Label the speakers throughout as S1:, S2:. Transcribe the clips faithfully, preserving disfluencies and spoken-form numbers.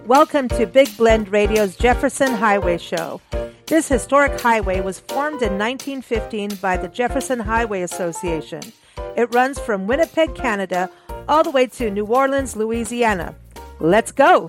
S1: Welcome to Big Blend Radio's Jefferson Highway Show. This historic highway was formed in nineteen fifteen by the Jefferson Highway Association. It runs from Winnipeg, Canada, all the way to New Orleans, Louisiana. Let's go!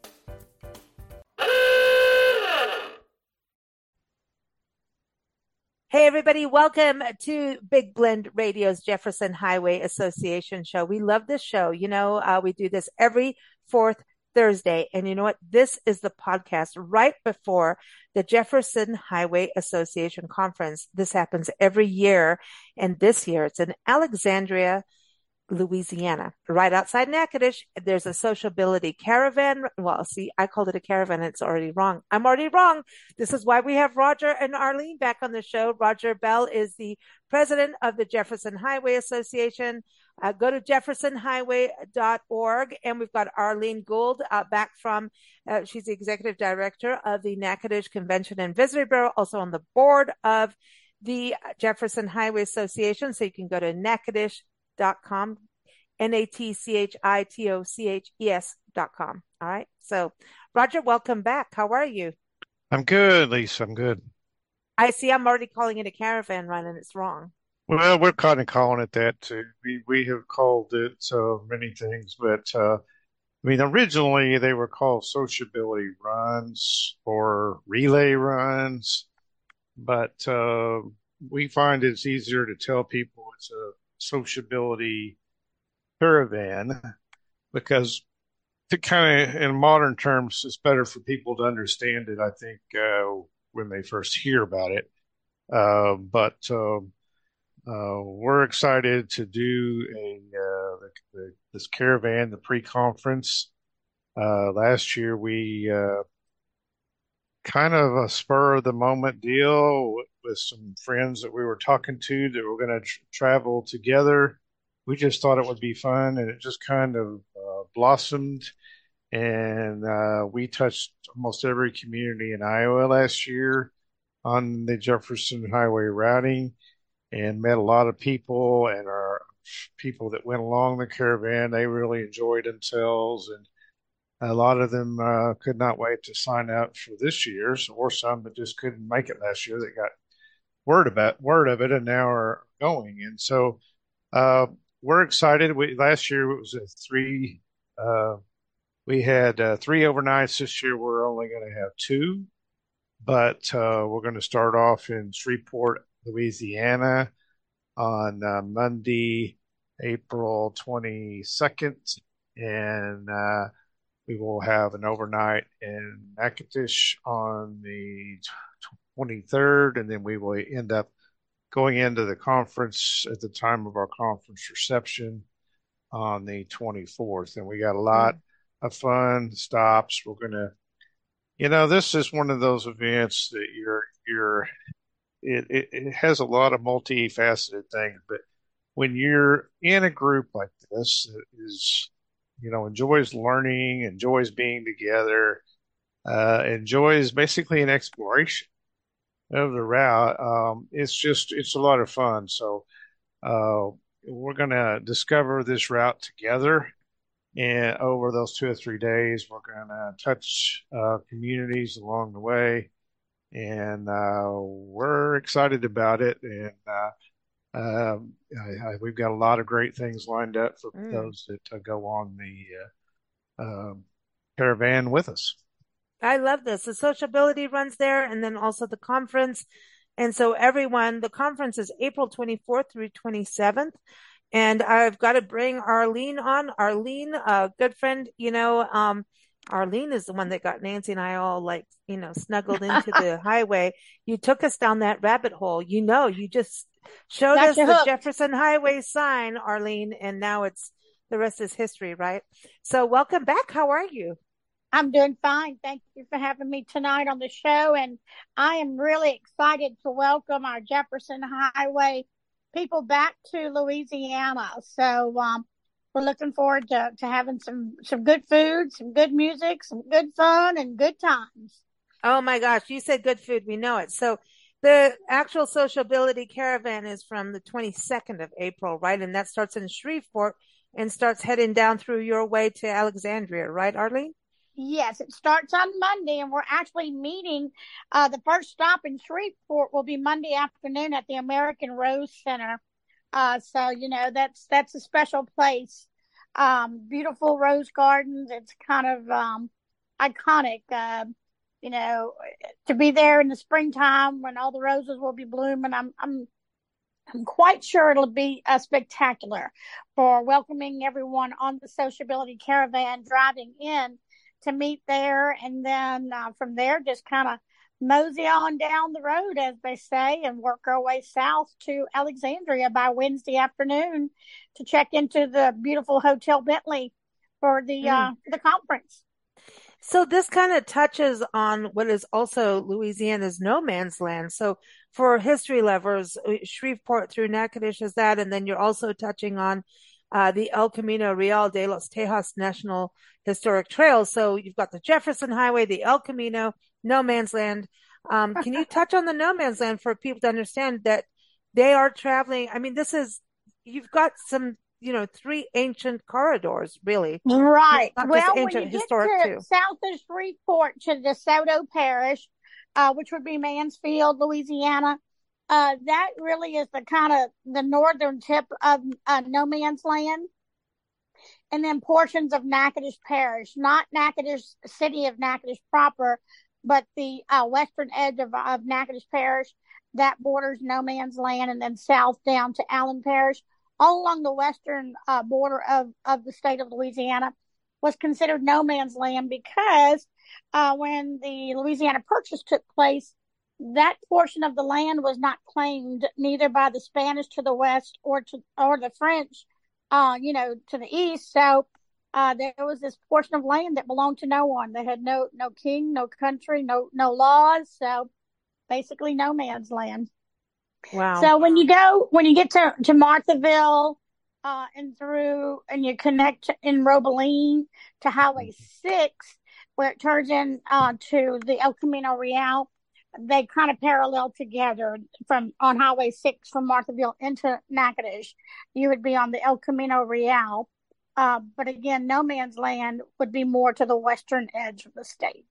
S1: Hey everybody, welcome to Big Blend Radio's Jefferson Highway Association show. We love this show. You know, uh, we do this every fourth Thursday. And you know what? This is the podcast right before the Jefferson Highway Association conference. This happens every year. And this year it's in Alexandria, Louisiana, right outside Natchitoches. There's a sociability caravan. Well, see, I called it a caravan. It's already wrong. I'm already wrong. This is why we have Roger and Arlene back on the show. Roger Bell is the president of the Jefferson Highway Association. Uh, go to jefferson highway dot org. And we've got Arlene Gould uh, back from, uh, she's the executive director of the Natchitoches Convention and Visitor Bureau, also on the board of the Jefferson Highway Association. So you can go to natchitoches dot com, N A T C H I T O C H E S dot com. All right. So, Roger, welcome back. How are you?
S2: I'm good, Lisa. I'm good.
S1: I see I'm already calling it a caravan run and it's wrong.
S2: Well, we're kind of calling it that too. We we have called it so many things, but uh, I mean, originally they were called sociability runs or relay runs, but uh, we find it's easier to tell people it's a sociability caravan because to kind of in modern terms it's better for people to understand it, I think, uh, when they first hear about it. Uh, but uh, uh, we're excited to do a uh, the, the, this caravan, the pre-conference. Uh, last year we uh, kind of a spur of the moment deal with, with some friends that we were talking to that were going to tr- travel together. We just thought it would be fun, and it just kind of uh, blossomed. And uh, we touched almost every community in Iowa last year on the Jefferson Highway routing and met a lot of people. And our people that went along the caravan, they really enjoyed themselves. And a lot of them uh, could not wait to sign up for this year's, or some that just couldn't make it last year that got word about word of it and now are going. And so uh, we're excited. We last year it was a three. Uh, we had uh, three overnights. This year we're only going to have two, but uh, we're going to start off in Shreveport, Louisiana, on uh, Monday, April twenty-second, and uh, we will have an overnight in Natchitoches on the twenty-third, and then we will end up going into the conference at the time of our conference reception on the twenty-fourth. And we got a lot mm-hmm. of fun stops. We're going to, you know, this is one of those events that you're, you're, it, it, it has a lot of multifaceted things, but when you're in a group like this that is, you know, enjoys learning, enjoys being together, uh, enjoys basically an exploration of the route. Um, it's just, it's a lot of fun. So, uh, we're going to discover this route together. And over those two or three days, we're going to touch, uh, communities along the way. And, uh, we're excited about it. And, uh, um, I, I, we've got a lot of great things lined up for mm. those that uh, go on the, uh, um, caravan with us.
S1: I love this. The sociability runs there and then also the conference. And so everyone, the conference is April twenty-fourth through twenty-seventh. And I've got to bring Arlene on. Arlene, a good friend, you know, um, Arlene is the one that got Nancy and I all like, you know, snuggled into the highway. You took us down that rabbit hole. You know, you just showed
S3: Got
S1: us the
S3: hooked.
S1: Jefferson Highway sign, Arlene, and now it's the rest is history, right? So welcome back. How are you?
S3: I'm doing fine. Thank you for having me tonight on the show. And I am really excited to welcome our Jefferson Highway people back to Louisiana. So um, we're looking forward to, to having some, some good food, some good music, some good fun, and good times.
S1: Oh, my gosh. You said good food. We know it. So the actual sociability caravan is from the twenty-second of April, right? And that starts in Shreveport and starts heading down through your way to Alexandria, right, Arlene?
S3: Yes, it starts on Monday, and we're actually meeting. Uh, the first stop in Shreveport will be Monday afternoon at the American Rose Center. Uh, so you know that's that's a special place. Um, beautiful rose gardens. It's kind of um, iconic. Uh, you know, to be there in the springtime when all the roses will be blooming. I'm I'm I'm quite sure it'll be uh, spectacular for welcoming everyone on the Sociability Caravan driving in to meet there. And then uh, from there, just kind of mosey on down the road, as they say, and work our way south to Alexandria by Wednesday afternoon to check into the beautiful Hotel Bentley for the uh,
S1: Mm.
S3: for the conference.
S1: So this kind of touches on what is also Louisiana's no man's land. So for history lovers, uh, Shreveport through Natchitoches is that, and then you're also touching on uh, the El Camino Real de los Tejas National Historic Trail. So you've got the Jefferson Highway, the El Camino, no man's land. Um, can you touch on the no man's land for people to understand that they are traveling? I mean, this is, you've got some, you know, three ancient corridors, really.
S3: Right.
S1: Not just
S3: Well, when
S1: ancient,
S3: you get
S1: historic
S3: to
S1: too.
S3: south of Shreveport to DeSoto Parish, uh, which would be Mansfield, Louisiana, uh, that really is the kind of the northern tip of uh, no man's land. And then portions of Natchitoches Parish, not Natchitoches city of Natchitoches proper, but the uh, western edge of, of Natchitoches Parish that borders no man's land, and then south down to Allen Parish, all along the western uh, border of, of the state of Louisiana, was considered no man's land because uh, when the Louisiana Purchase took place, that portion of the land was not claimed neither by the Spanish to the west or to or the French, uh, you know, to the east. So uh, there was this portion of land that belonged to no one. They had no no king, no country, no no laws. So basically, no man's land.
S1: Wow.
S3: So when you go, when you get to, to Marthaville, uh, and through, and you connect in Robeline to Highway six, where it turns in, uh, to the El Camino Real, they kind of parallel together from, on Highway six from Marthaville into Natchitoches. You would be on the El Camino Real. Uh, but again, no man's land would be more to the western edge of the state.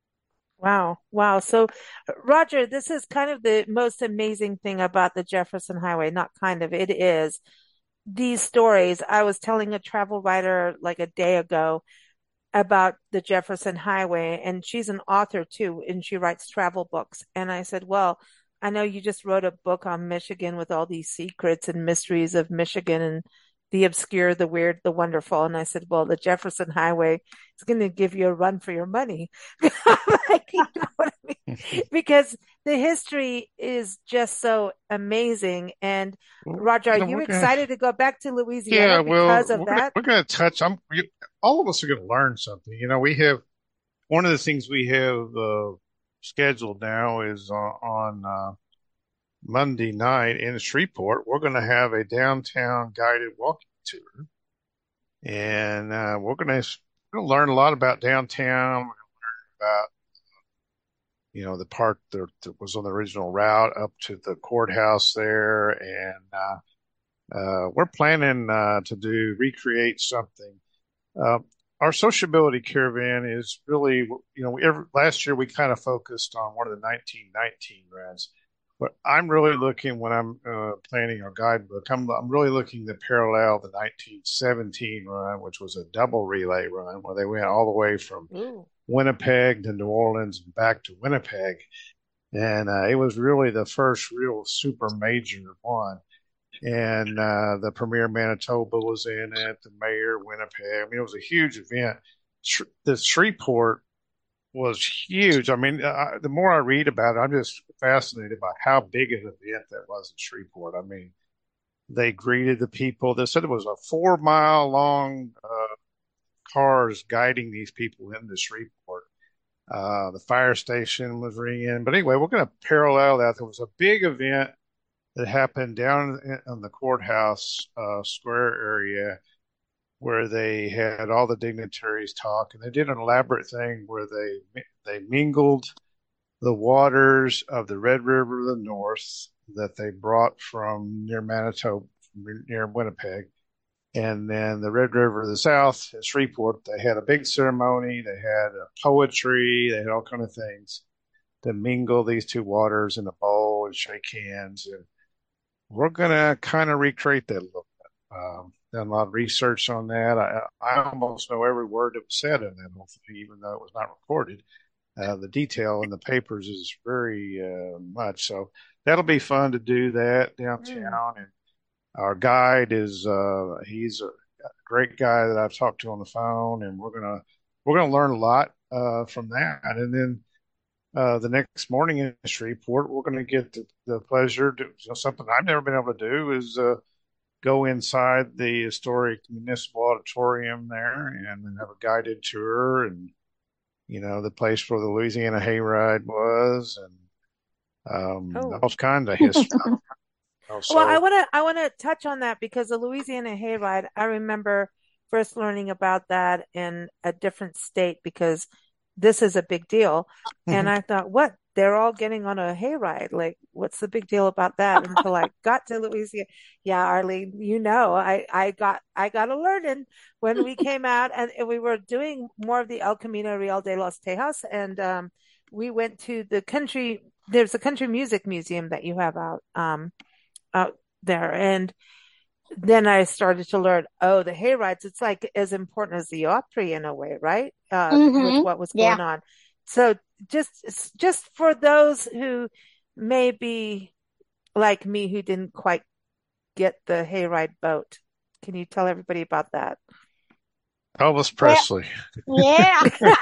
S1: Wow. Wow. So, Roger, this is kind of the most amazing thing about the Jefferson Highway. Not kind of, it is. These stories. I was telling a travel writer like a day ago about the Jefferson Highway, and she's an author too, and she writes travel books. And I said, well, I know you just wrote a book on Michigan with all these secrets and mysteries of Michigan and the obscure, the weird, the wonderful. And I said, well, the Jefferson Highway is going to give you a run for your money. Like, you know what I mean? Because the history is just so amazing. And
S2: Well,
S1: Roger, are
S2: you know,
S1: you
S2: we're gonna,
S1: excited to go back to Louisiana
S2: yeah, well,
S1: because of
S2: we're gonna
S1: that?
S2: we're gonna touch. I'm we, all of us are gonna learn something. You know, we have one of the things we have uh, scheduled now is on, on uh, Monday night in Shreveport. We're gonna have a downtown guided walking tour, and uh, we're gonna we're gonna learn a lot about downtown. We're gonna learn about you know the part that, that was on the original route up to the courthouse there, and uh, Uh, we're planning uh, to do recreate something. Uh, our sociability caravan is really, you know, every, last year we kind of focused on one of the nineteen nineteen runs, but I'm really looking when I'm uh, planning our guidebook. I'm I'm really looking to parallel the nineteen seventeen run, which was a double relay run where they went all the way from
S1: Ooh.
S2: Winnipeg to New Orleans and back to Winnipeg, and uh, it was really the first real super major one. And uh, the premier Manitoba was in it, the mayor of Winnipeg. I mean, it was a huge event. Sh- the Shreveport was huge. I mean, I, the more I read about it, I'm just fascinated by how big an event that was in Shreveport. I mean, they greeted the people. They said it was a four mile long uh, cars guiding these people into Shreveport. Uh, the fire station was ringing. But anyway, we're going to parallel that. There was a big event that happened down in, in the courthouse uh, square area where they had all the dignitaries talk, and they did an elaborate thing where they they mingled the waters of the Red River of the North that they brought from near Manitoba, near Winnipeg, And then the Red River of the South in Shreveport, they had a big ceremony. They had uh, poetry. They had all kind of things to mingle these two waters in a bowl and shake hands. And we're going to kind of recreate that a little bit. Um, done a lot of research on that. I, I almost know every word that was said in that whole thing, even though it was not recorded. Uh, the detail in the papers is very uh, much. So that'll be fun to do that downtown. Mm. And our guide is uh, he's a great guy that I've talked to on the phone, and we're gonna we're gonna learn a lot uh, from that. And then uh, the next morning in Shreveport, we're gonna get the, the pleasure to, you know, something I've never been able to do is uh, go inside the historic municipal auditorium there and then have a guided tour, and you know the place where the Louisiana Hayride was, and um, oh. all kinds of history.
S1: Also, well, I want to I want to touch on that because the Louisiana Hayride, I remember first learning about that in a different state because this is a big deal. Mm-hmm. And I thought, what? They're all getting on a hayride. Like, what's the big deal about that? Until I got to Louisiana. Yeah, Arlene, you know, I, I got I got a learning when we came out and we were doing more of the El Camino Real de los Tejas. And um, we went to the country, there's a country music museum that you have out. Um, out there. And then I started to learn, oh, the hayrides, it's like as important as the Opry in a way, right? Uh, mm-hmm. With what was going yeah. on. So just, just for those who may be like me, who didn't quite get the hayride boat, can you tell everybody about that?
S2: Elvis Presley.
S3: Well, yeah.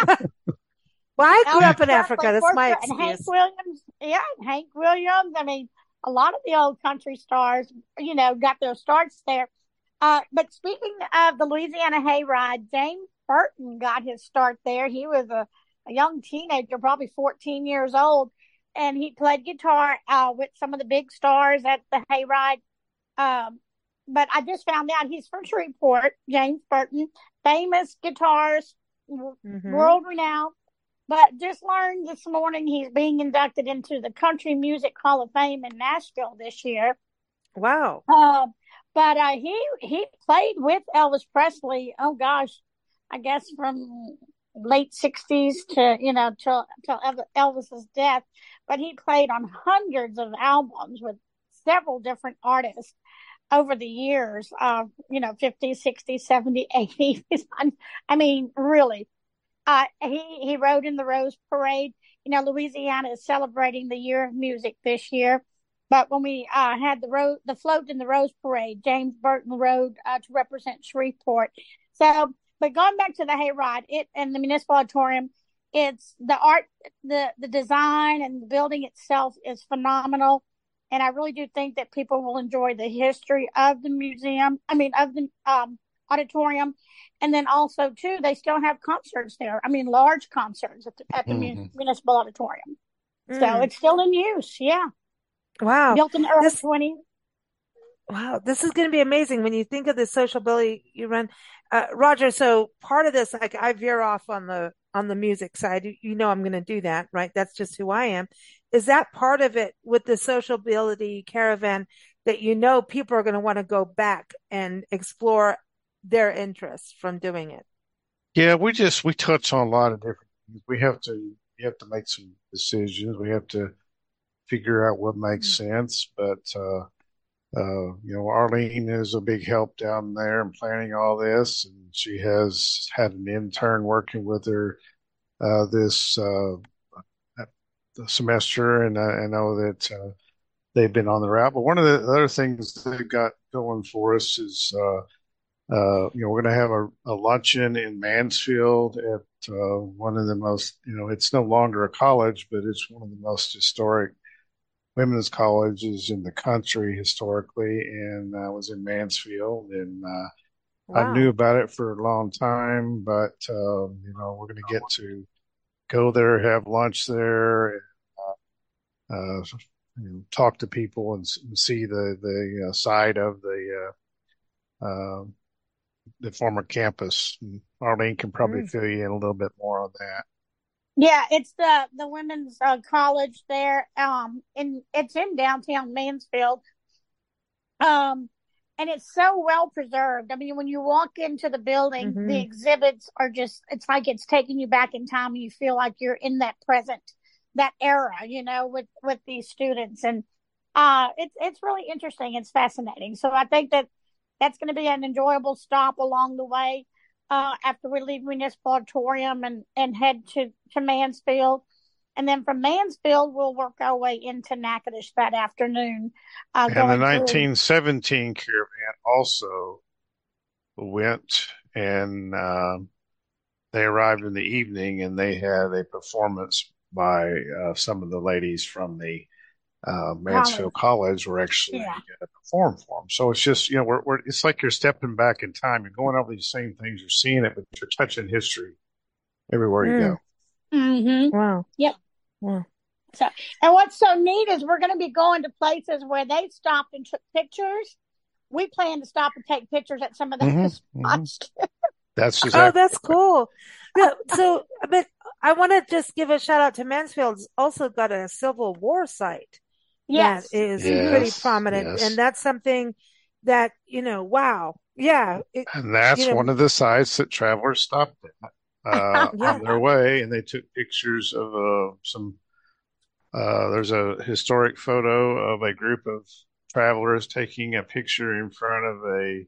S1: Well, I grew Elvis up in Presley, Africa. That's my excuse.
S3: And Hank Williams. Yeah. Hank Williams. I mean, a lot of the old country stars, you know, got their starts there. Uh, but speaking of the Louisiana Hayride, James Burton got his start there. He was a, a young teenager, probably fourteen years old, and he played guitar uh, with some of the big stars at the Hayride. Um, but I just found out he's from Shreveport, James Burton, famous guitarist, mm-hmm. world renowned. But just learned this morning he's being inducted into the Country Music Hall of Fame in Nashville this year.
S1: Wow.
S3: Uh, but uh, he he played with Elvis Presley, oh gosh, I guess from late sixties to, you know, till, till Elvis's death. But he played on hundreds of albums with several different artists over the years, uh, you know, fifties, sixties, seventies, eighties. I mean, really. Uh, he, he rode in the Rose Parade. You know, Louisiana is celebrating the Year of Music this year. But when we uh, had the road, the float in the Rose Parade, James Burton rode uh, to represent Shreveport. So, but going back to the hayride, it and the municipal auditorium, it's the art, the the design and the building itself is phenomenal. And I really do think that people will enjoy the history of the museum. I mean, of the um, auditorium. And then also, too, they still have concerts there. I mean, large concerts at the, at the mm-hmm. municipal auditorium. Mm. So it's still in use. Yeah.
S1: Wow.
S3: Built in the early twenties.
S1: Wow. This is going to be amazing when you think of the sociability you run. Uh, Roger, so part of this, like I veer off on the, on the music side. You, you know, I'm going to do that, right? That's just who I am. Is that part of it with the sociability caravan that, you know, people are going to want to go back and explore their interests from doing it?
S2: Yeah, we just we touch on a lot of different things. We have to we have to make some decisions. We have to figure out what makes mm-hmm. sense. But uh, uh, you know, Arlene is a big help down there in planning all this, and she has had an intern working with her uh, this uh, semester, and I, I know that uh, they've been on the route. But one of the other things they've got going for us is. Uh, Uh, you know, we're going to have a, a luncheon in Mansfield at uh, one of the most, you know, it's no longer a college, but it's one of the most historic women's colleges in the country historically. And I was in Mansfield, and uh, wow. I knew about it for a long time, but, uh, you know, we're going to get to go there, have lunch there, and uh, uh, you know, talk to people and, and see the, the uh, side of the uh, uh, the former campus. Arlene can probably mm. fill you in a little bit more on that.
S3: Yeah, it's the the women's uh, college there. Um, in it's in downtown Mansfield. Um, and it's so well preserved. I mean, when you walk into the building,
S1: Mm-hmm.
S3: the exhibits are just, it's like it's taking you back in time, and you feel like you're in that present, that era, you know, with, with these students. And, uh, it's, it's really interesting. It's fascinating. So I think that that's going to be an enjoyable stop along the way, uh, after we leave Municipal Auditorium and, and head to, to Mansfield. And then from Mansfield, we'll work our way into Natchitoches that afternoon. Uh,
S2: And the
S3: going through.
S2: nineteen seventeen caravan also went, and uh, they arrived in the evening, and they had a performance by uh, some of the ladies from the uh, Mansfield College were actually
S3: Yeah.
S2: going to perform for them. So it's just, you know, we're, we're, it's like you're stepping back in time. You're going over these same things. You're seeing it, but you're touching history everywhere you
S1: Mm.
S2: go.
S3: Mm-hmm.
S1: Wow.
S3: Yep.
S1: Wow.
S3: So, and what's so neat is we're going to be going to places where they stopped and took pictures. We plan to stop and take pictures at some of those
S2: Mhm,
S3: spots.
S2: That's
S1: Oh,
S2: exactly.
S1: that's cool. Yeah, so, but I want to just give a shout out to Mansfield's also got a Civil War site
S3: Yes.
S1: that is
S2: Yes,
S1: pretty prominent.
S2: yes.
S1: And that's something that, you know, wow. Yeah. It,
S2: And that's
S1: you know,
S2: one of the sites that travelers stopped at uh,
S1: Yeah.
S2: on their way, and they took pictures of uh, some. Uh, there's a historic photo of a group of travelers taking a picture in front of a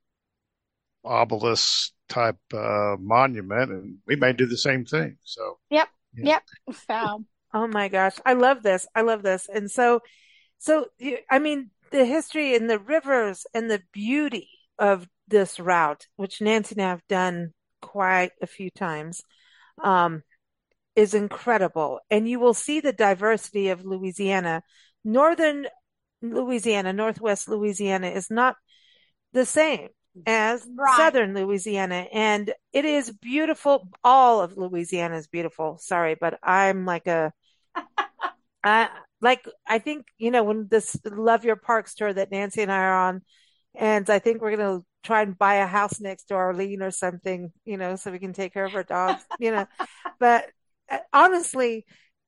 S2: obelisk type uh, monument, and we may do the same thing. So,
S3: Yep.
S2: yeah.
S3: Yep. So,
S1: oh my gosh. I love this. I love this. And so, so, you- I mean, the history and the rivers and the beauty of this route, which Nancy and I have done quite a few times, um, is incredible. And you will see the diversity of Louisiana. Northern Louisiana, Northwest Louisiana is not the same as
S3: Right.
S1: Southern Louisiana. And it is beautiful. All of Louisiana is beautiful. Sorry, but I'm like a, I like, I think, you know, when this Love Your Parks tour that Nancy and I are on, and I think we're going to try and buy a house next to Arlene or something, you know, so we can take care of our dogs, you know, but uh, honestly,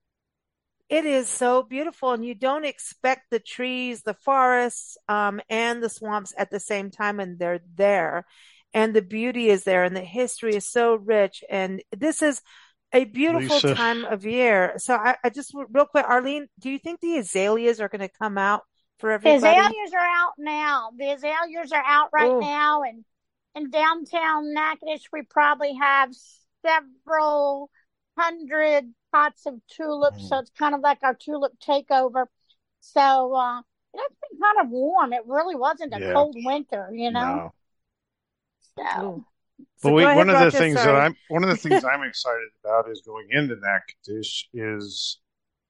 S1: it is so beautiful, and you don't expect the trees, the forests, um, and the swamps at the same time, and they're there. And the beauty is there, and the history is so rich. And this is a beautiful
S2: Lisa,
S1: time of year. So I, I just real quick, Arlene, do you think the azaleas are going to come out for
S3: the
S1: everybody?
S3: azaleas are out now. The azaleas are out right
S1: Oh,
S3: now. And in downtown Natchitoches, we probably have several hundred pots of tulips. So it's kind of like our tulip takeover. So, uh, it's been kind of warm. It really wasn't a
S2: yeah,
S3: cold winter, you know?
S2: no.
S3: So,
S1: oh.
S2: But
S1: So
S2: we,
S1: go ahead,
S2: one of the
S1: Roger.
S2: things that
S1: Sorry.
S2: I'm one of the things I'm excited about is going into Natchitoches is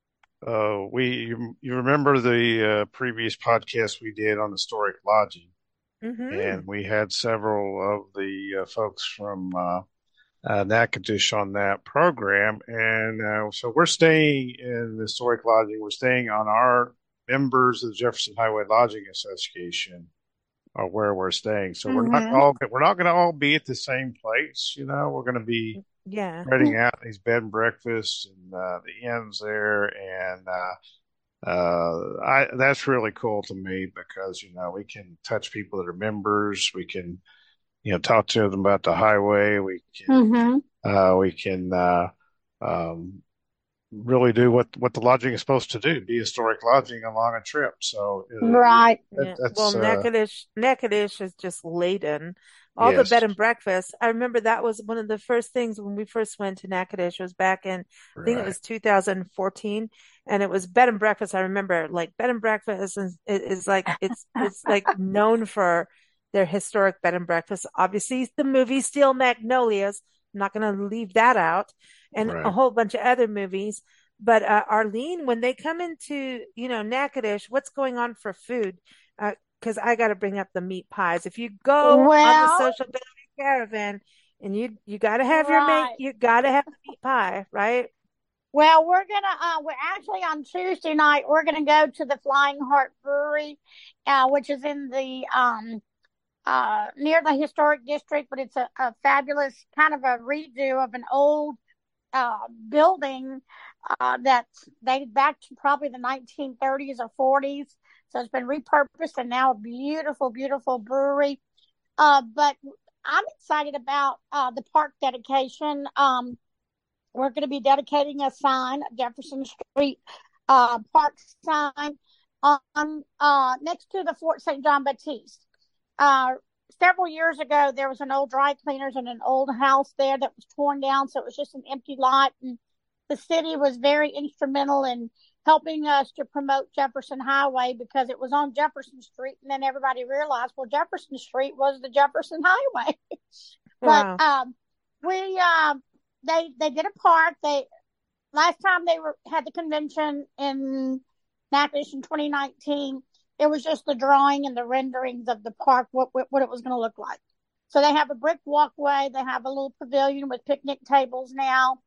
S2: uh, we you, you remember the uh, previous podcast we did on historic lodging,
S1: Mm-hmm.
S2: and we had several of the uh, folks from uh, uh, Natchitoches on that program, and uh, so we're staying in the historic lodging. We're staying on our members of the Jefferson Highway Lodging Association or where we're staying. So we're not
S3: mhm.
S2: all we're not going to all be at the same place. You know, we're going to be
S1: Yeah.
S2: spreading out these bed and breakfasts and uh, the inns there, and uh, uh, I that's really cool to me because you know we can touch people that are members. We can you know talk to them about the highway. We can
S3: Mhm.
S2: uh, we can uh, um, really do what what the lodging is supposed to do, be historic lodging along a trip. So uh,
S3: Right.
S2: that,
S1: Yeah.
S2: that's
S1: Well,
S2: uh,
S1: Natchitoches, Natchitoches is just laden. All the
S2: yes,
S1: bed and breakfast. I remember that was one of the first things when we first went to Natchitoches was back in, I think it
S2: right.
S1: was two thousand fourteen, and it was bed and breakfast. I remember like bed and breakfast is, is like, it's, it's like known for their historic bed and breakfast. Obviously the movie Steel Magnolias. I'm not going to leave that out, and a
S2: Right.
S1: whole bunch of other movies. But uh, Arlene, when they come into, you know, Natchitoches, what's going on for food? Uh, because I got to bring up the meat pies. If you go on the
S3: Well,
S1: Social Building Caravan, and you you got to have your mate,
S3: right.
S1: you got to have the meat pie, right?
S3: Well, we're gonna uh we're actually on Tuesday night we're gonna go to the Flying Heart Brewery, uh, which is in the um uh near the historic district, but it's a, a fabulous kind of a redo of an old uh, building uh, that's dated back to probably the nineteen thirties or forties. So it's been repurposed and now a beautiful, beautiful brewery. Uh, but I'm excited about uh, the park dedication. Um, we're going to be dedicating a sign, Jefferson Street uh, Park sign, on uh, next to the Fort Saint John Baptiste. Uh, several years ago, there was an old dry cleaners and an old house there that was torn down, so it was just an empty lot. And the city was very instrumental in helping us to promote Jefferson Highway because it was on Jefferson Street, and then everybody realized, well, Jefferson Street was the Jefferson Highway.
S1: Wow.
S3: But um, we um, they they did a park. They last time they were had the convention in Natchitoches in twenty nineteen. It was just the drawing and the renderings of the park, what what, what it was going to look like. So they have a brick walkway. They have a little pavilion with picnic tables now.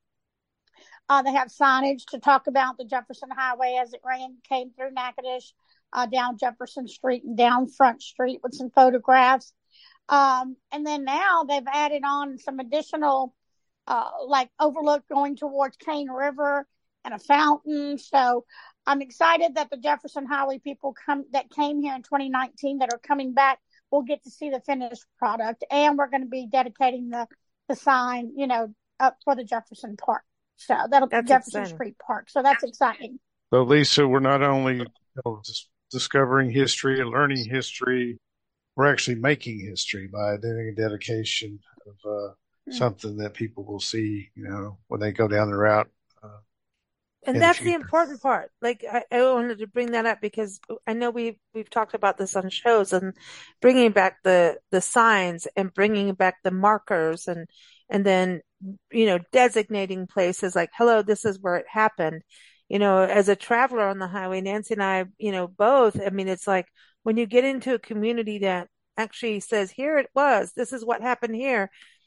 S3: Uh, they have signage to talk about the Jefferson Highway as it ran, came through Natchitoches, uh, down Jefferson Street and down Front Street with some photographs. Um, and then now they've added on some additional, uh, like overlook going towards Cane River and a fountain. So I'm excited that the Jefferson Highway people come that came here in twenty nineteen that are coming back will get to see the finished product. And we're going to be dedicating the, the sign, you know, up for the Jefferson Park. So that'll be Jefferson exciting. Street Park. So that's exciting.
S2: So Lisa, we're not only you know, just discovering history and learning history, we're actually making history by doing a dedication of uh, mm-hmm. something that people will see, you know, when they go down the route. Uh,
S1: and that's the, the important part. Like I, I wanted to bring that up because I know we've we've talked about this on shows and bringing back the the signs and bringing back the markers and and then you know designating places like, hello, this is where it happened. You know, as a traveler on the highway, Nancy and I, you know, both. I mean, it's like when you get into a community that actually says, here it was, this is what happened here.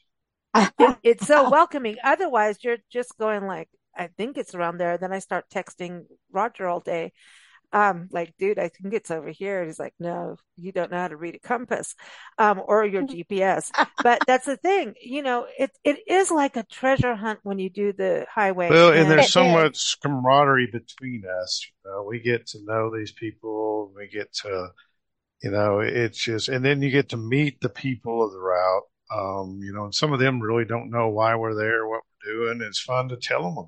S1: it, it's so welcoming. Otherwise, you're just going like, I think it's around there. Then I start texting Roger all day. Um, like, dude, I think it's over here. And he's like, no, you don't know how to read a compass, um, or your G P S. But that's the thing, you know, it, it is like a treasure hunt when you do the highway.
S2: Well, and, and there's so much camaraderie between us. You know, we get to know these people. We get to, you know, it's just, and then you get to meet the people of the route. Um, you know, and some of them really don't know why we're there, what we're doing. It's fun to tell them about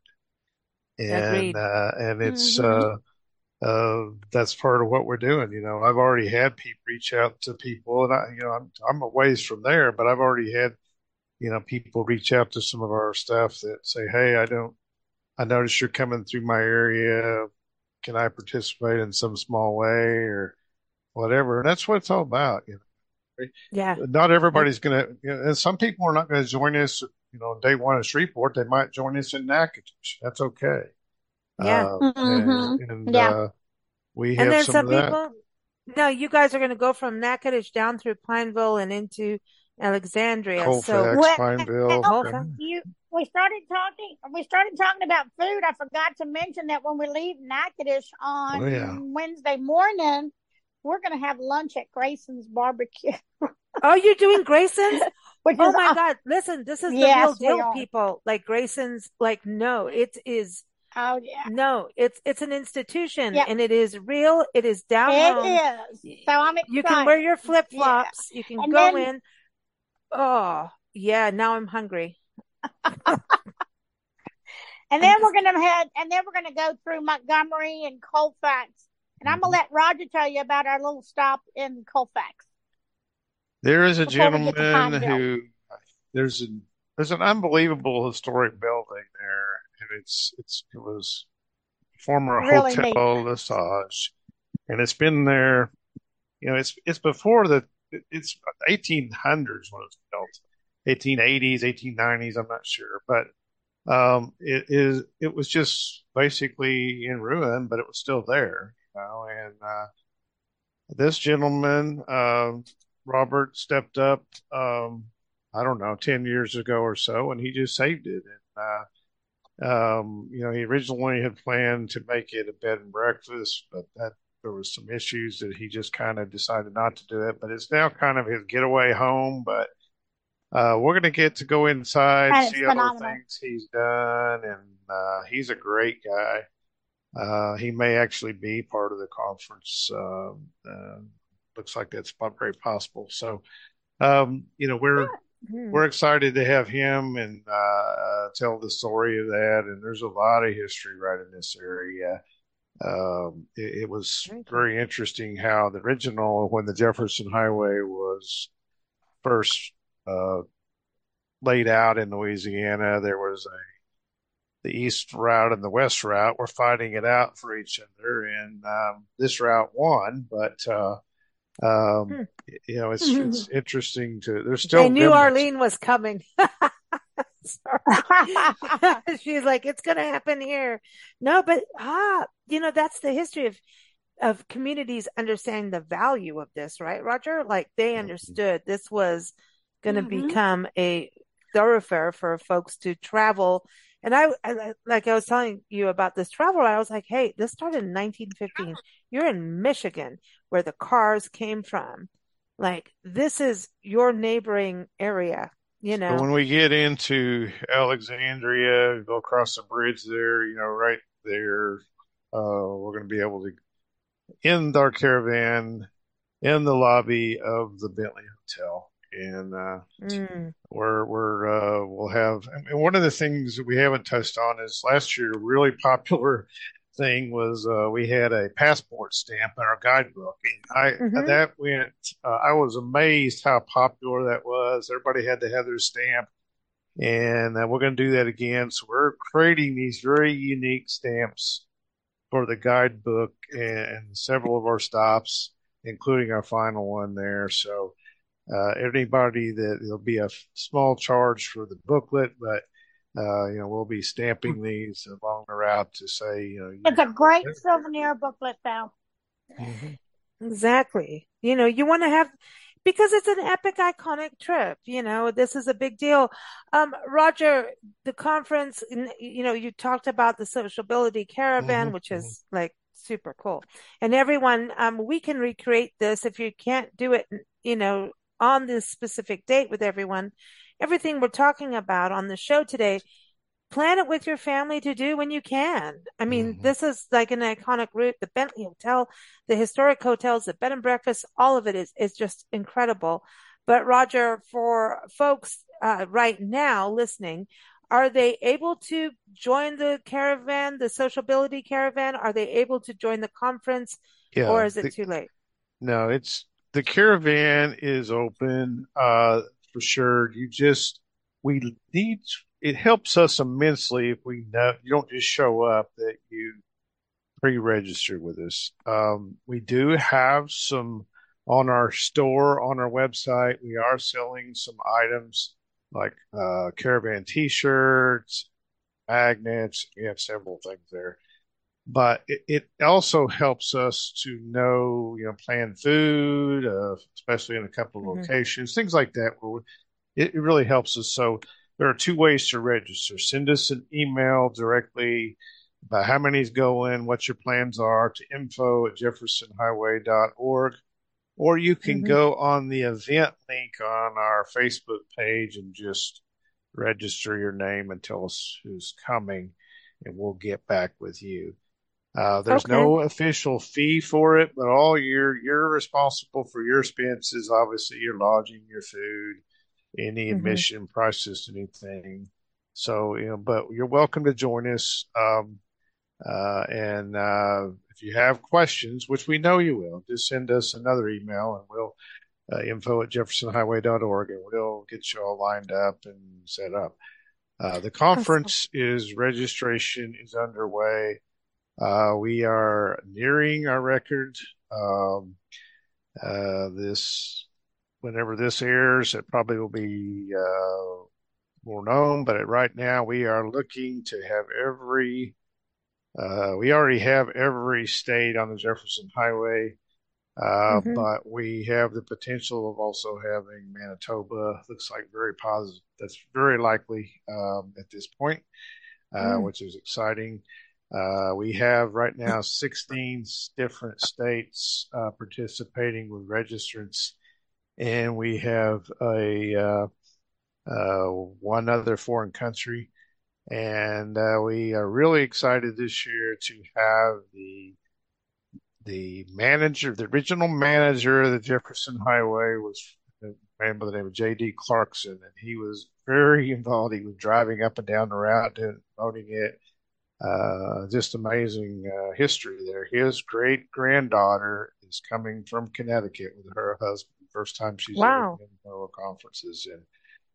S2: it. And, uh, and it's, mm-hmm. uh, Uh, that's part of what we're doing. You know, I've already had people reach out to people and I, you know, I'm, I'm a ways from there, but I've already had, you know, people reach out to some of our staff that say, hey, I don't, I noticed you're coming through my area. Can I participate in some small way or whatever? And that's what it's all about. You know,
S1: yeah.
S2: Not everybody's going to, you know, and some people are not going to join us, you know, day one at Shreveport. They might join us in Natchitoches. That's okay.
S1: Yeah.
S2: Uh, mm-hmm. And, and
S3: yeah.
S2: uh, we have
S1: and then
S2: some,
S1: some
S2: of that.
S1: people, no, you guys are going to go from Natchitoches down through Pineville and into Alexandria.
S2: Colfax,
S1: so
S3: well,
S2: Pineville.
S1: Colfax.
S3: You, we started talking, we started talking about food. I forgot to mention that when we leave Natchitoches on
S2: Oh, yeah.
S3: Wednesday morning, we're going to have lunch at Grayson's Barbecue.
S1: Oh, you're doing Grayson's?
S3: Which
S1: oh
S3: is
S1: my
S3: aw-
S1: God. Listen, this is the
S3: Yes, we
S1: real deal,
S3: are.
S1: people. Like Grayson's, like, no, it is.
S3: Oh yeah.
S1: No, it's it's an institution
S3: Yep.
S1: and it is real. It is down
S3: It
S1: home.
S3: is. So I'm excited.
S1: You can wear your flip flops.
S3: Yeah.
S1: You can
S3: And
S1: go
S3: then-
S1: in. Oh, yeah. Now I'm hungry.
S3: And then we're gonna head, and then we're gonna go through Montgomery and Colfax. And I'm gonna let Roger tell you about our little stop in Colfax.
S2: There is a
S3: Before we get to
S2: gentleman
S3: Pineville.
S2: who there's an there's an unbelievable historic building there, and it's it's it was former
S3: Really
S2: Hotel Lesage, and it's been there. You know, it's it's before the it's eighteen hundreds when it was built, eighteen eighties, eighteen nineties. I'm not sure, but um, it is it was just basically in ruin, but it was still there. You know, and uh, this gentleman, um, Robert, stepped up. Um, I don't know, ten years ago or so, and he just saved it. And, uh, um, you know, he originally had planned to make it a bed and breakfast, but that there was some issues that he just kind of decided not to do it. But it's now kind of his getaway home. But uh, we're going to get to go inside,
S3: And it's
S2: see all the
S3: phenomenal.
S2: things he's done, and uh, he's a great guy. Uh, he may actually be part of the conference. Uh, uh, looks like that's very possible. So, um, you know, we're
S1: Hmm.
S2: we're excited to have him and uh, uh, tell the story of that. And there's a lot of history right in this area. Um, it, it was
S1: Very cool.
S2: very interesting how the original, when the Jefferson Highway was first uh, laid out in Louisiana, there was a the east route and the west route were fighting it out for each other, and um, this route won. But uh, um,
S1: Hmm.
S2: you know, it's it's interesting to. There's
S1: They
S2: still
S1: knew
S2: remnants.
S1: Arlene was coming. Sorry. She's like, it's going to happen here. No, but ah, you know, that's the history of of communities understanding the value of this, right, Roger? Like they understood this was going to
S3: hmm
S1: become a thoroughfare for folks to travel. And I, I, like I was telling you about this travel, I was like, hey, this started in nineteen fifteen. You're in Michigan, where the cars came from. Like this is your neighboring area, you
S2: So
S1: know.
S2: when we get into Alexandria, go across the bridge there, you know, right there, uh, we're going to be able to end our caravan in the lobby of the Bentley Hotel, and uh,
S1: Mm.
S2: we're we're uh, we'll have. And one of the things that we haven't touched on is last year a really popular thing was uh, we had a passport stamp in our guidebook, and I
S1: Hmm.
S2: that went. Uh, I was amazed how popular that was. Everybody had to have their stamp, and uh, we're going to do that again. So we're creating these very unique stamps for the guidebook and several of our stops, including our final one there. So uh, anybody that there'll be a small charge for the booklet, but uh, you know we'll be stamping these along the route to say you know
S3: It's
S2: you.
S3: a great souvenir booklet, though.
S2: Mm-hmm.
S1: Exactly. You know, you want to have, because it's an epic, iconic trip. You know, this is a big deal. Um, Roger, the conference, you know, you talked about the sociability
S2: Mm-hmm.
S1: caravan, which
S2: Mm-hmm.
S1: is like super cool. And everyone, um, we can recreate this if you can't do it, you know, on this specific date with everyone. Everything we're talking about on the show today, plan it with your family to do when you can. I mean,
S2: Mm-hmm.
S1: this is like an iconic route. The Bentley Hotel, the historic hotels, the bed and breakfast, all of it is, is just incredible. But Roger, for folks uh, right now listening, are they able to join the caravan, the sociability caravan? Are they able to join the conference, or
S2: Yeah,
S1: is it
S2: the,
S1: too late?
S2: no, it's the caravan is open uh, for sure. You just we need it helps us immensely if we know you don't just show up that you pre-registered with us. Um, we do have some on our store, on our website. We are selling some items like uh, caravan t-shirts, magnets. We have several things there. But it, it also helps us to know, you know, plan food, uh, especially in a couple of
S1: Mm-hmm.
S2: locations, things like that. Where we, it, it really helps us. So there are two ways to register. Send us an email directly about how many's going, what your plans are to info at jefferson highway dot org, or you can
S1: Mm-hmm.
S2: go on the event link on our Facebook page and just register your name and tell us who's coming, and we'll get back with you. Uh, there's
S1: Okay.
S2: no official fee for it, but all you're you're responsible for your expenses, obviously your lodging, your food, any
S1: Mm-hmm.
S2: admission prices, anything. So, you know, but you're welcome to join us. Um, uh, and uh, if you have questions, which we know you will, just send us another email and we'll uh, info at jefferson highway dot org and we'll get you all lined up and set up. Uh, the
S1: Awesome.
S2: conference is registration is underway. Uh, we are nearing our record. Um, uh, this, whenever this airs, it probably will be uh, more known. But right now, we are looking to have every. Uh, we already have every state on the Jefferson Highway, uh,
S1: Mm-hmm.
S2: but we have the potential of also having Manitoba. Looks like very positive. That's very likely um, at this point, uh,
S1: Mm.
S2: which is exciting. Uh, we have right now sixteen different states uh, participating with registrants, and we have a uh, uh, one other foreign country. And uh, we are really excited this year to have the the manager, the original manager of the Jefferson Highway was a man by the name of J D. Clarkson, and he was very involved. He was driving up and down the route and promoting it. Uh, just amazing uh, history there. His great granddaughter is coming from Connecticut with her husband. First time she's ever
S1: Wow.
S2: been to our conferences, and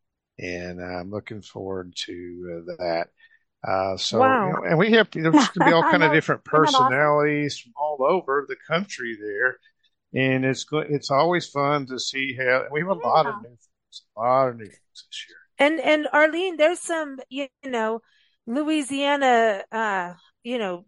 S2: and I'm looking forward to uh, that. Uh, so, you
S1: Wow.
S2: know, and we have, there's going to be all
S3: I
S2: kind of
S3: know.
S2: different
S3: Isn't that awesome?
S2: personalities from all over the country there. And it's go- it's always fun to see how we have a lot of
S3: Yeah.
S2: new things, a lot of new things this year.
S1: And and Arlene, there's some, you know, Louisiana, uh, you know,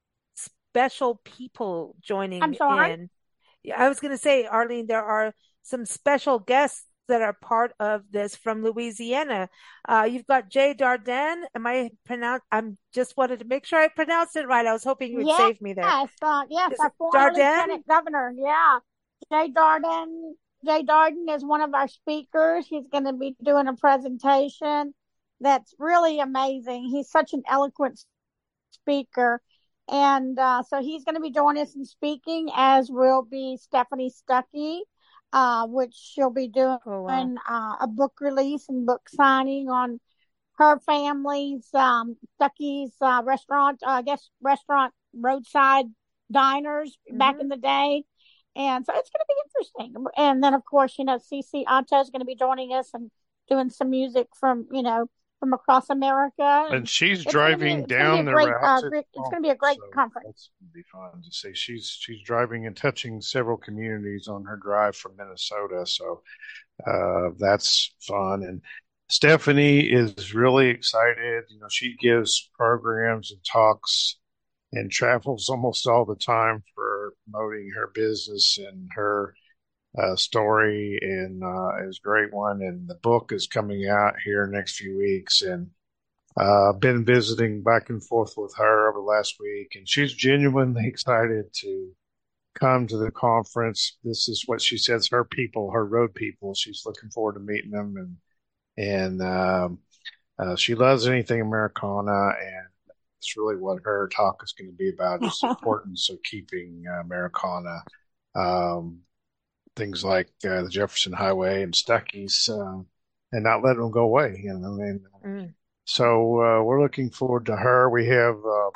S1: special people
S3: I'm
S1: joining
S3: sorry.
S1: in. Yeah, I was going to say, Arlene, there are some special guests that are part of this from Louisiana. Uh, you've got Jay Darden. Am I pronounce? I'm just wanted to make sure I pronounced it right. I was hoping you would
S3: Yes,
S1: save me there.
S3: uh, yes,
S1: Is
S3: our
S1: it
S3: former
S1: Darden?
S3: lieutenant governor. Yeah, Jay Darden. Jay Darden is one of our speakers. He's going to be doing a presentation that's really amazing. He's such an eloquent speaker. And uh, so he's going to be joining us in speaking, as will be Stephanie Stuckey, uh, which she'll be doing
S1: Oh wow.
S3: uh, a book release and book signing on her family's um, Stuckey's uh, restaurant, uh, I guess restaurant roadside diners back
S1: Hmm.
S3: in the day. And so it's going to be interesting. And then, of course, you know, Cece Anto is going to be joining us and doing some music from, you know, from across America.
S2: And
S3: And
S2: she's
S3: it's going to be,
S2: driving
S3: it's going to be a
S2: down the
S3: great,
S2: route
S3: uh,
S2: to the
S3: it's going to be a
S2: conference,
S3: great
S2: so
S3: conference.
S2: that's going to be fun to see. She's she's driving and touching several communities on her drive from Minnesota, so uh, that's fun. And Stephanie is really excited. You know, she gives programs and talks and travels almost all the time for promoting her business and her uh, story, and uh, is a great one. And the book is coming out here next few weeks, and uh, I've been visiting back and forth with her over the last week, and she's genuinely excited to come to the conference. This is what she says, her people, her road people. She's looking forward to meeting them, and and um, uh, she loves anything Americana, and it's really what her talk is going to be about: is the importance of keeping uh, Americana. Um, Things like uh, the Jefferson Highway and Stuckey's, uh, and not letting them go away. You know, and
S1: Mm.
S2: so uh, we're looking forward to her. We have uh,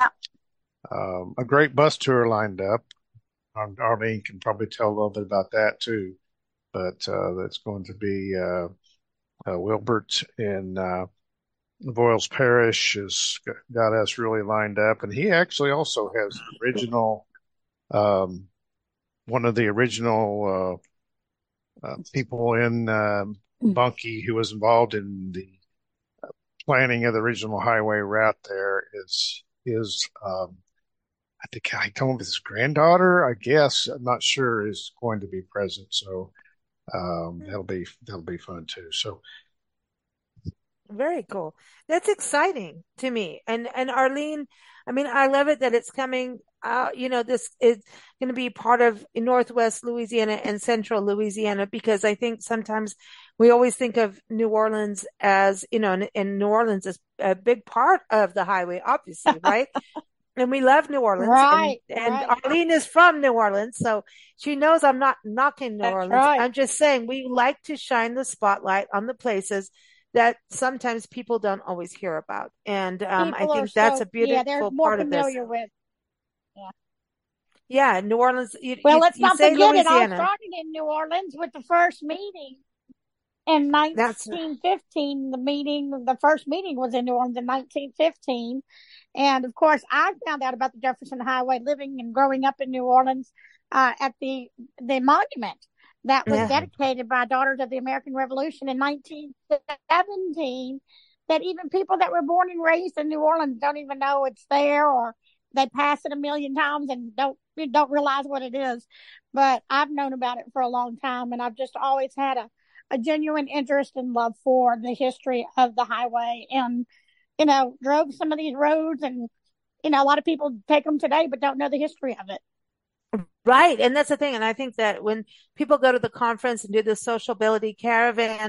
S2: um, a great bus tour lined up. Um, Arlene can probably tell a little bit about that too. But uh, that's going to be uh, uh, Wilbert in uh, Voiles Parish has got us really lined up, and he actually also has the original, um, one of the original uh, uh, people in um, Bunkie who was involved in the planning of the original highway route. There is is um, I think I told him his granddaughter, I guess, I'm not sure, is going to be present. So um, that'll be that'll be fun too. So
S1: Very cool. That's exciting to me. And and Arlene, I mean, I love it that it's coming out. You know, this is going to be part of Northwest Louisiana and Central Louisiana, because I think sometimes we always think of New Orleans as, you know, and, and New Orleans is a big part of the highway, obviously, right? And we love New Orleans, and
S3: Right,
S1: and
S3: right.
S1: Arlene is from New Orleans, so she knows I'm not knocking New
S3: That's
S1: Orleans.
S3: right.
S1: I'm just saying we like to shine the spotlight on the places that sometimes people don't always hear about. And um, I
S3: People are
S1: think that's a
S3: so, yeah, they're
S1: beautiful
S3: more
S1: part of this.
S3: familiar with. Yeah.
S1: Yeah, New Orleans, you
S3: Well,
S1: you,
S3: let's
S1: you
S3: not
S1: say
S3: forget it all
S1: Louisiana.
S3: started in New Orleans with the first meeting in
S1: That's
S3: nineteen fifteen. The meeting, the first meeting was in New Orleans in nineteen fifteen. And of course, I found out about the Jefferson Highway living and growing up in New Orleans uh, at the the monument that was
S1: yeah.
S3: dedicated by Daughters of the American Revolution in nineteen seventeen. That even people that were born and raised in New Orleans don't even know it's there, or they pass it a million times and don't don't realize what it is. But I've known about it for a long time, and I've just always had a, a genuine interest and love for the history of the highway, and you know, drove some of these roads, and you know, a lot of people take them today but don't know the history of it.
S1: Right. And that's the thing. And I think that when people go to the conference and do the sociability caravan,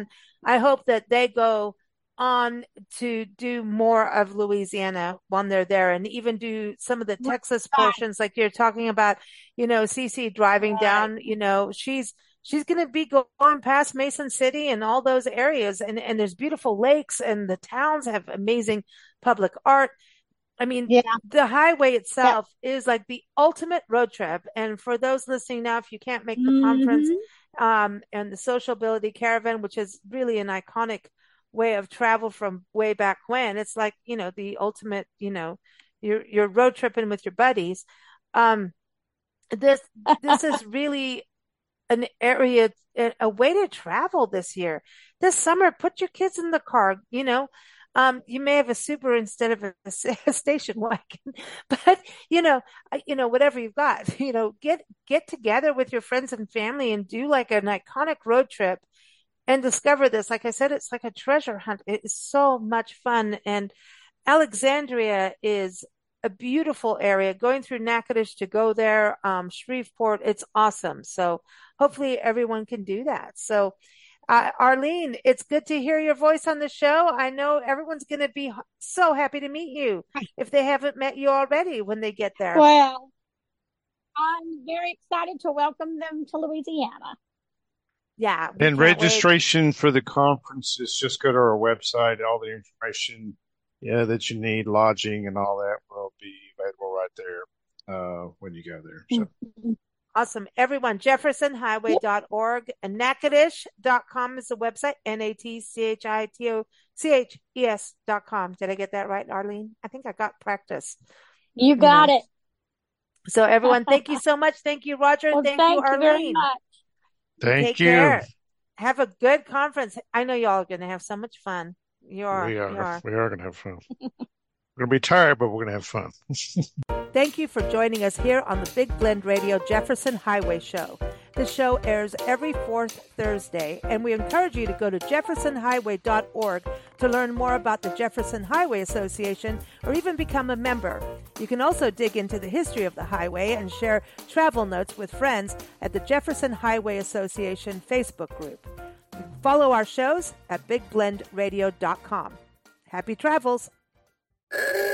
S1: I hope that they go on to do more of Louisiana when they're there, and even do some of the Texas portions like you're talking about, you know, Cece driving
S3: Right.
S1: down, you know, she's she's going to be going past Mason City and all those areas, and and there's beautiful lakes, and the towns have amazing public art. I mean,
S3: Yeah.
S1: the highway itself is like the ultimate road trip. And for those listening now, if you can't make the
S3: Mhm.
S1: conference, um, and the Sociability Caravan, which is really an iconic way of travel from way back when, it's like, you know, the ultimate, you know, you're, you're road tripping with your buddies. Um, this, this is really an area, a, a way to travel this year. This summer, put your kids in the car, you know. Um, you may have a Subaru instead of a, a station wagon, but you know, you know, whatever you've got, you know, get, get together with your friends and family and do like an iconic road trip and discover this. Like I said, it's like a treasure hunt. It is so much fun. And Alexandria is a beautiful area. Going through Natchitoches to go there, um, Shreveport, it's awesome. So hopefully everyone can do that. So, Uh, Arlene, it's good to hear your voice on the show. I know everyone's going to be h- so happy to meet you if they haven't met you already when they get there.
S3: Well, I'm very excited to welcome them to Louisiana.
S1: Yeah. we
S2: And
S1: can't wait.
S2: registration for the conference is just go to our website. All the information, yeah, that you need, lodging and all that will be available right there uh, when you go there. So
S3: Mhm.
S1: Awesome. Everyone, jefferson highway dot org and natchitoches dot com is the website. N A T C H I T O C H E S dot com. Did I get that right, Arlene? I think I got practice.
S3: You
S1: You
S3: got
S1: know.
S3: it.
S1: So everyone, thank you so much. Thank you, Roger.
S3: Well,
S1: thank,
S3: thank
S1: you,
S3: you very
S1: Arlene.
S3: much.
S2: thank
S1: Take
S2: you.
S1: care. Have a good conference. I know y'all are going to have so much fun. You are.
S2: We
S1: You
S2: are.
S1: are.
S2: We are going to have fun. We're going to be tired, but we're going to have fun.
S1: Thank you for joining us here on the Big Blend Radio Jefferson Highway Show. The show airs every fourth Thursday, and we encourage you to go to jefferson highway dot org to learn more about the Jefferson Highway Association or even become a member. You can also dig into the history of the highway and share travel notes with friends at the Jefferson Highway Association Facebook group. Follow our shows at big blend radio dot com. Happy travels!